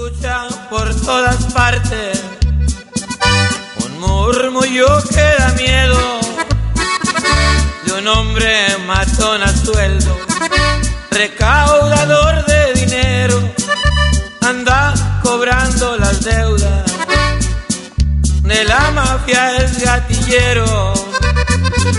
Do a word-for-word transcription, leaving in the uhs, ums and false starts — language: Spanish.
escucha por todas partes un murmullo que da miedo de un hombre matón a sueldo, recaudador de dinero, anda cobrando las deudas de la mafia, es gatillero.